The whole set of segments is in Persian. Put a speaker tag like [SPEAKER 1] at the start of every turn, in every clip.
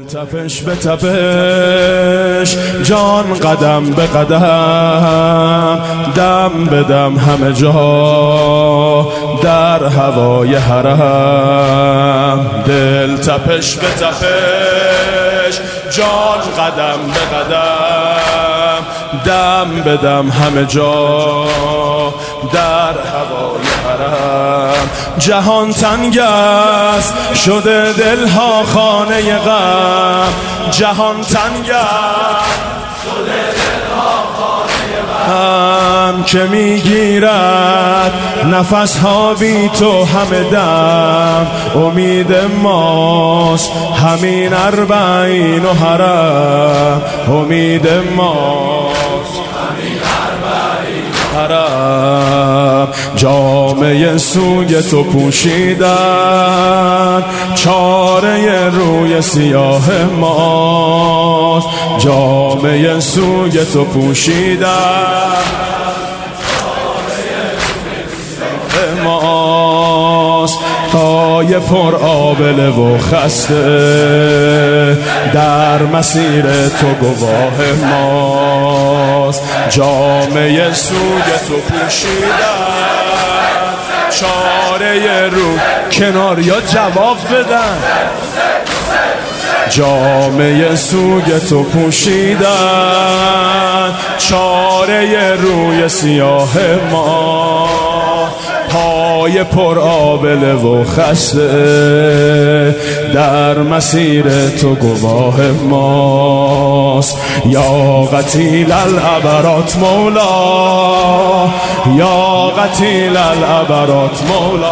[SPEAKER 1] تپش به تپش، جان قدم به قدم، دم به دم همه جا در هوای حرم. دل تپش به تپش، جان قدم به قدم، دم به دم همه جا در هوای حرم. جهان تنگ است شده دلها خانه غم، جهان تنگ است شده دلها خانه غم، که میگیرد نفس ها بی تو همه دم. امید ماست همین اربعین و حرم، امید ماست همین اربعین و حرم. جامه سوی تو پوشیدن چاره روی سیاه ماست، جامه سوی تو پوشیدن ماست. پای پر آبله و خسته در مسیر تو گواه ماست، جامعه سوی تو پوشیدن چاره رو کنار یا جواب بدن. جامعه سوی تو پوشیدن چاره روی سیاه ما، پای پر آبله و خسته در مسیر تو گواه ماست. یا قتیل العبرات مولا، یا قتیل العبرات مولا،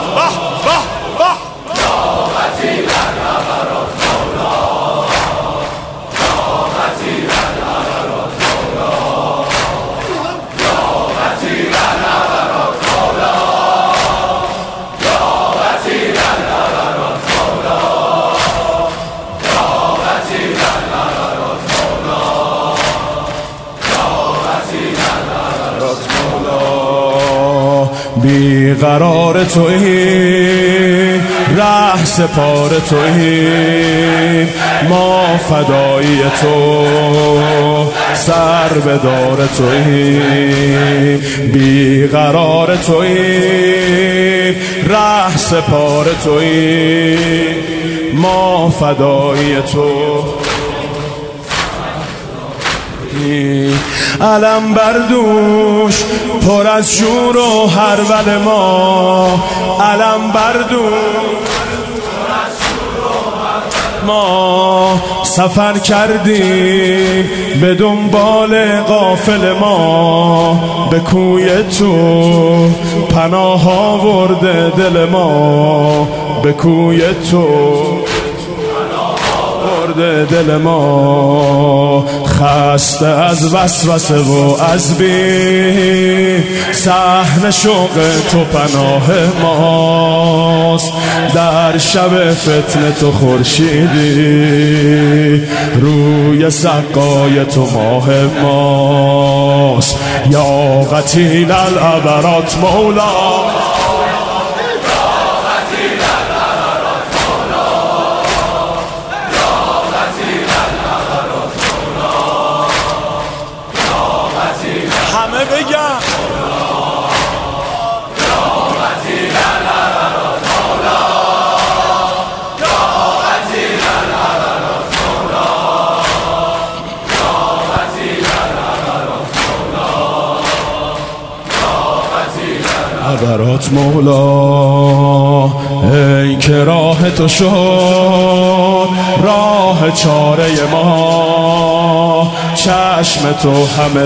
[SPEAKER 1] بیقرار تویی ره سپار تویی، ما فدایی تو سر به دار تویی. بیقرار تویی ره سپار تویی، ما فدایی تو. علم بردوش پر از شور و هرول ما، علم بردوش ما سفر کردیم به دنبال غافل ما، به کوی تو پناه آورده دل ما، به کوی تو دل ما. خسته از وسوسه و از بی صحن شوق تو پناه ماست، در شب فتنه تو خورشیدی، روی سقای تو ماه ماست. یا قتیل العبرات مولا، همه بگم عبرات مولا، ای که راه تو شد راه چاره ما، چشم تو همه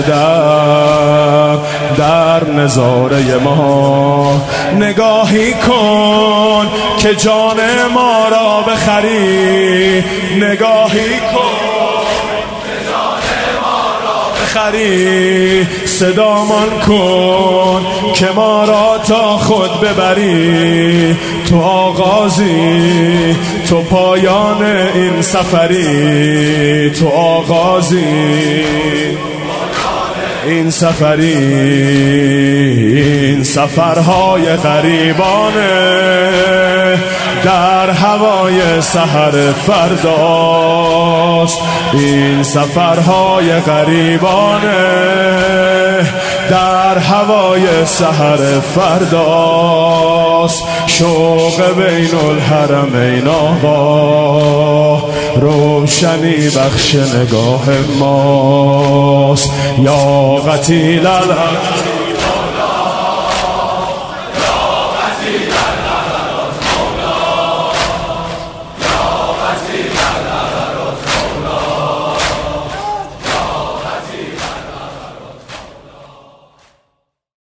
[SPEAKER 1] در نظاره ما. نگاهی کن که جان ما را بخری، نگاهی کن که جان ما را بخری، صدامان کن که ما را تا خود ببری. تو آغازی تو پایان این سفری، تو آغازی این سفری، این سفرهای غریبانه در هوای سحر فردا. ماست. این سفرهای غریبانه در هوای سحر فرداست. شوق بین الحرمین آقا روشنی بخش نگاه ماست. یا قتیل